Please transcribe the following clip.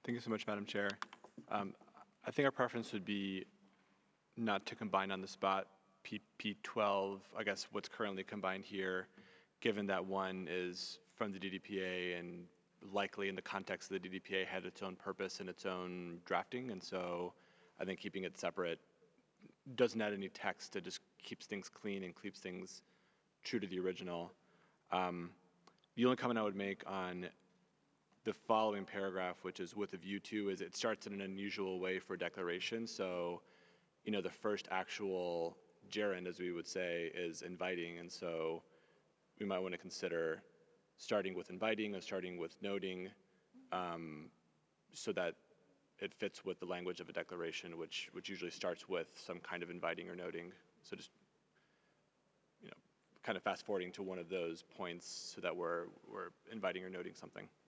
Thank you so much, Madam Chair. Um, I think our preference would be not to combine on the spot PP12, I guess what's currently combined here, given that one is from the DDPA and likely in the context of the DDPA had its own purpose and its own drafting. And so I think keeping it separate doesn't add any text. It just keeps things clean and keeps things true to the original. Um, the only comment I would make on the following paragraph, which is with a view to, is it starts in an unusual way for declaration. So, you know, the first actual gerund, as we would say, is inviting. And so we might want to consider starting with inviting or starting with noting, so that it fits with the language of a declaration, which usually starts with some kind of inviting or noting. So just, you know, kind of fast forwarding to one of those points so that we're inviting or noting something.